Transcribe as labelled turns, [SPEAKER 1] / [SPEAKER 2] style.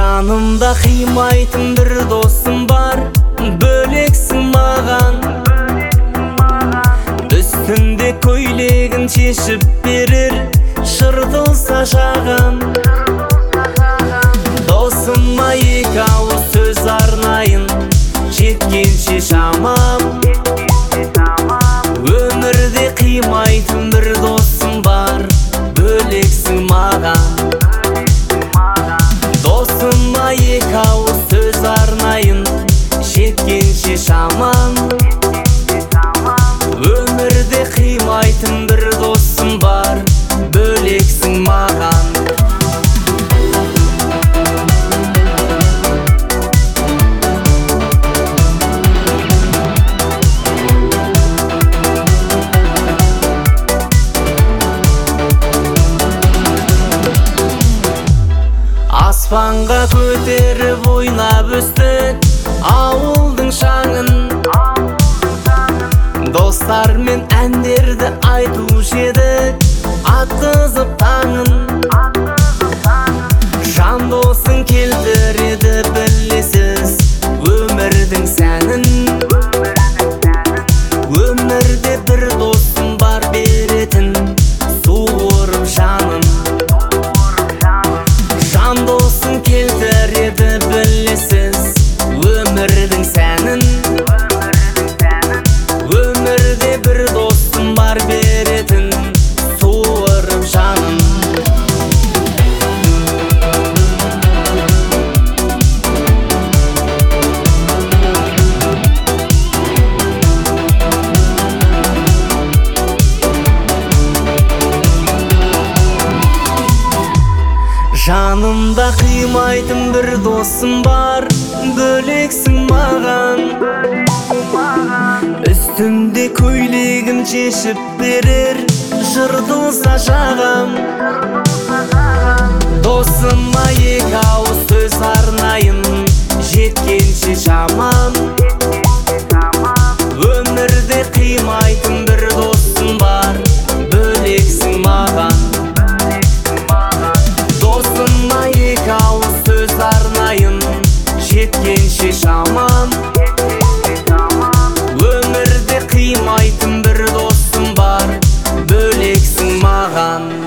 [SPEAKER 1] Жанымда қимайтын бір досым бар, бөлексің маған. Үстінде көйлегін шешіп берер, шыртылса шаған. Досыма екі ауыз сөз арнайын, жеткенше шамам. Өмірде қимайтын бір досым бар, бөлексің маған. Досыма екі ауыз сөз арнайын, жеткенше шамам. Өмірде қимайтын бір досым бар, бөлексің маған. Аспанға көтеріп ойнап өстік ауылдың шаңын. Достармен әндерді айтушы едік, атқызып таңын. Жан досың келтіреді білесіз өмірдің сәнін. Өмірде бір досым бар беретін, суырып жанын. Жан досың келтіреді білесіз өмірдің сәнін. Өмірде бір досым бар беретін, суырып жанын. Жанымда қимайтын бір досым бар, бөлексің маған. Үстінде көйлегін шешіп берер, жыртылса жағам. Досыма екі ауыз сөз арнайын, жеткенше шамам. Өмірде қимайтын бір досым бар, бөлексің маған. Досыма екі ауыз сөз арнайын, жеткенше шамам. Өмірде қимайтын бір досым бар, бөлексің маған.